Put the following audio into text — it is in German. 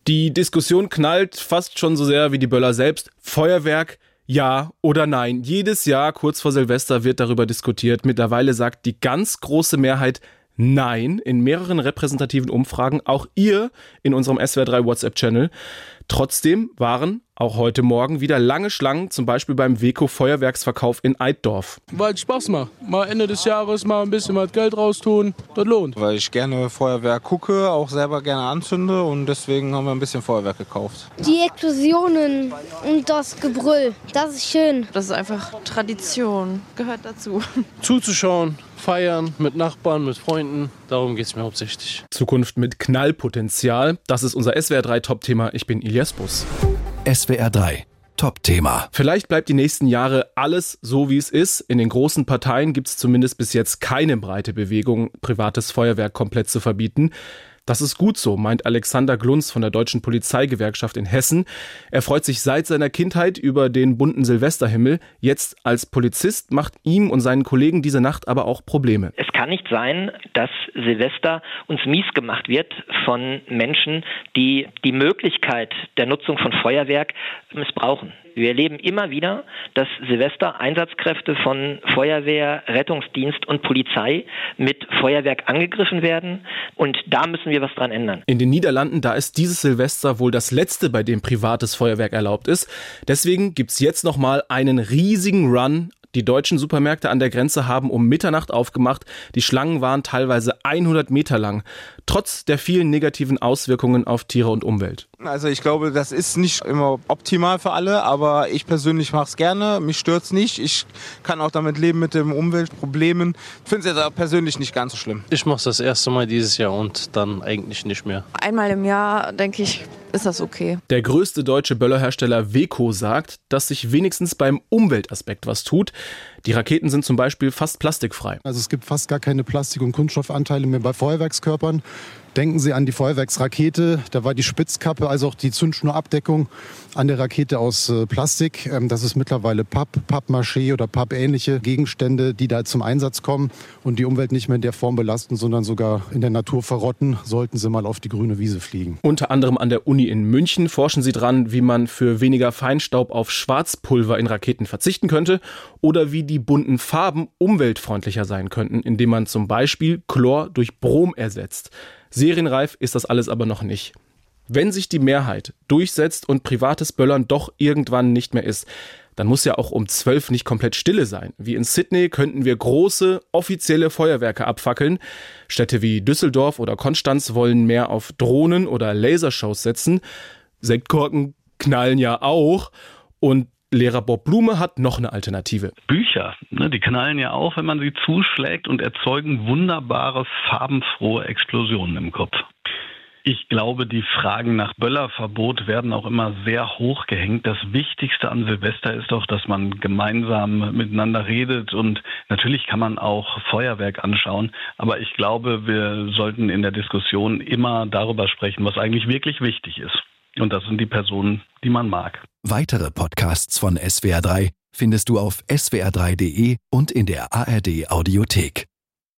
Die Diskussion knallt fast schon so sehr wie die Böller selbst. Feuerwerk, ja oder nein? Jedes Jahr kurz vor Silvester wird darüber diskutiert. Mittlerweile sagt die ganz große Mehrheit nein in mehreren repräsentativen Umfragen. Auch ihr in unserem SWR3 WhatsApp-Channel. Trotzdem waren auch heute Morgen wieder lange Schlangen, zum Beispiel beim Weco Feuerwerksverkauf in Eiddorf. Weil es Spaß macht. Mal Ende des Jahres mal ein bisschen was Geld raustun, das lohnt. Weil ich gerne Feuerwerk gucke, auch selber gerne anzünde und deswegen haben wir ein bisschen Feuerwerk gekauft. Die Explosionen und das Gebrüll, das ist schön. Das ist einfach Tradition, gehört dazu. Zuzuschauen, feiern mit Nachbarn, mit Freunden, darum geht es mir hauptsächlich. Zukunft mit Knallpotenzial, das ist unser SWR3-Top-Thema. Ich bin Ilias Bus. SWR3 Top-Thema. Vielleicht bleibt die nächsten Jahre alles so, wie es ist. In den großen Parteien gibt es zumindest bis jetzt keine breite Bewegung, privates Feuerwerk komplett zu verbieten. Das ist gut so, meint Alexander Glunz von der Deutschen Polizeigewerkschaft in Hessen. Er freut sich seit seiner Kindheit über den bunten Silvesterhimmel. Jetzt als Polizist macht ihm und seinen Kollegen diese Nacht aber auch Probleme. Es kann nicht sein, dass Silvester uns mies gemacht wird von Menschen, die die Möglichkeit der Nutzung von Feuerwerk missbrauchen. Wir erleben immer wieder, dass Silvester Einsatzkräfte von Feuerwehr, Rettungsdienst und Polizei mit Feuerwerk angegriffen werden. Und da müssen wir was dran ändern. In den Niederlanden, da ist dieses Silvester wohl das letzte, bei dem privates Feuerwerk erlaubt ist. Deswegen gibt's jetzt nochmal einen riesigen Run. Die deutschen Supermärkte an der Grenze haben um Mitternacht aufgemacht. Die Schlangen waren teilweise 100 Meter lang. Trotz der vielen negativen Auswirkungen auf Tiere und Umwelt. Also ich glaube, das ist nicht immer optimal für alle, aber ich persönlich mache es gerne. Mich stört's nicht. Ich kann auch damit leben mit den Umweltproblemen. Ich finde es jetzt auch persönlich nicht ganz so schlimm. Ich mache es das erste Mal dieses Jahr und dann eigentlich nicht mehr. Einmal im Jahr, denke ich, ist das okay. Der größte deutsche Böllerhersteller Weco sagt, dass sich wenigstens beim Umweltaspekt was tut. Die Raketen sind zum Beispiel fast plastikfrei. Also es gibt fast gar keine Plastik- und Kunststoffanteile mehr bei Feuerwerkskörpern. Denken Sie an die Feuerwerksrakete, da war die Spitzkappe, also auch die Zündschnurabdeckung an der Rakete aus Plastik. Das ist mittlerweile Pappmaché oder pappähnliche Gegenstände, die da zum Einsatz kommen und die Umwelt nicht mehr in der Form belasten, sondern sogar in der Natur verrotten, sollten sie mal auf die grüne Wiese fliegen. Unter anderem an der Uni in München forschen sie dran, wie man für weniger Feinstaub auf Schwarzpulver in Raketen verzichten könnte oder wie die bunten Farben umweltfreundlicher sein könnten, indem man zum Beispiel Chlor durch Brom ersetzt. Serienreif ist das alles aber noch nicht. Wenn sich die Mehrheit durchsetzt und privates Böllern doch irgendwann nicht mehr ist, dann muss ja auch um 12 nicht komplett Stille sein. Wie in Sydney könnten wir große, offizielle Feuerwerke abfackeln. Städte wie Düsseldorf oder Konstanz wollen mehr auf Drohnen oder Lasershows setzen. Sektkorken knallen ja auch. Und Lehrer Bob Blume hat noch eine Alternative. Bücher, die knallen ja auch, wenn man sie zuschlägt und erzeugen wunderbare, farbenfrohe Explosionen im Kopf. Ich glaube, die Fragen nach Böllerverbot werden auch immer sehr hoch gehängt. Das Wichtigste an Silvester ist doch, dass man gemeinsam miteinander redet und natürlich kann man auch Feuerwerk anschauen. Aber ich glaube, wir sollten in der Diskussion immer darüber sprechen, was eigentlich wirklich wichtig ist. Und das sind die Personen, die man mag. Weitere Podcasts von SWR3 findest du auf swr3.de und in der ARD Audiothek.